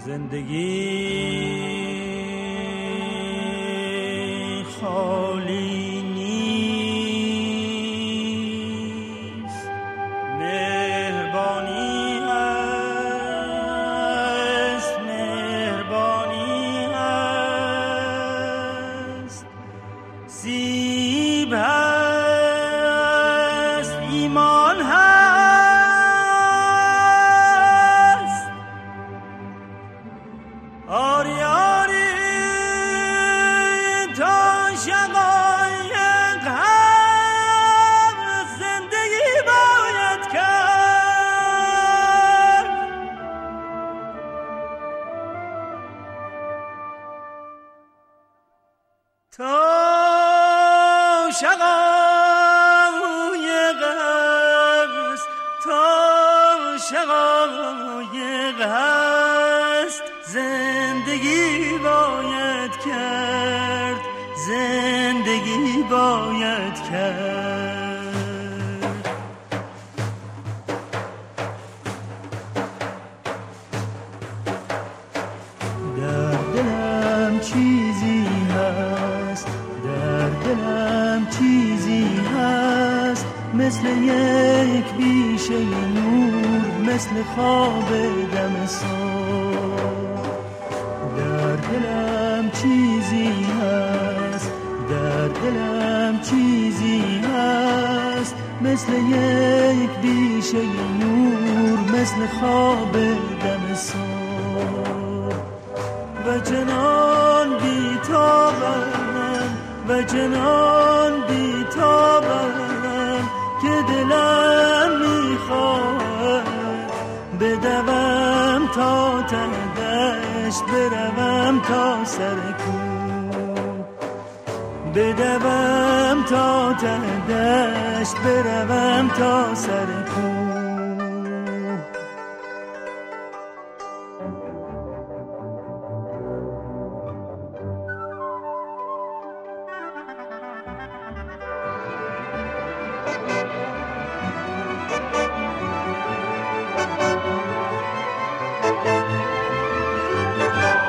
زندگی خالی نیست، مهربانی هست، مهربانی هست، سیب هست، ایمان هست، آری آری تا شقایق هست، زندگی باید کرد. تا شقایق هست، تا شقایق هست، زندگی باید کرد، زندگی باید کرد. در دلم چیزی هست، در دلم چیزی هست، مثل یک بیشه نور، مثل خواب دم صبح. در دلم چیزی هست، در دلم چیزی هست، مثل یک بیشه نور، مثل خواب دم صبح. و جنان بی‌تابم، و جنان بی‌تابم، که دلم میخواد بدوم تا ته دشت، بروم تا سر کوه، بدوم تا ته دشت، بروم تا سر کوه.